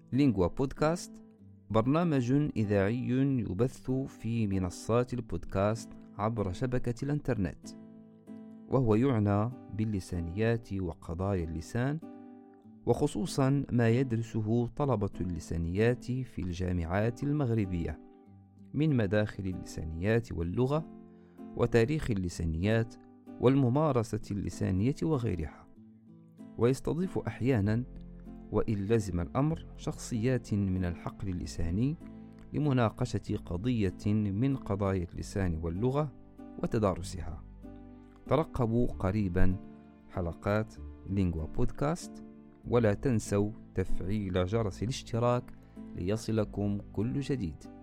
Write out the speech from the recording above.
لينغوا بودكاست برنامج إذاعي يبث في منصات البودكاست عبر شبكة الإنترنت، وهو يعنى باللسانيات وقضايا اللسان، وخصوصا ما يدرسه طلبة اللسانيات في الجامعات المغربية من مداخل اللسانيات واللغة وتاريخ اللسانيات والممارسة اللسانية وغيرها. ويستضيف أحيانا، وإن لزم الأمر، شخصيات من الحقل اللساني لمناقشة قضية من قضايا اللسان واللغة وتدارسها. ترقبوا قريبا حلقات لينغوا بودكاست، ولا تنسوا تفعيل جرس الاشتراك ليصلكم كل جديد.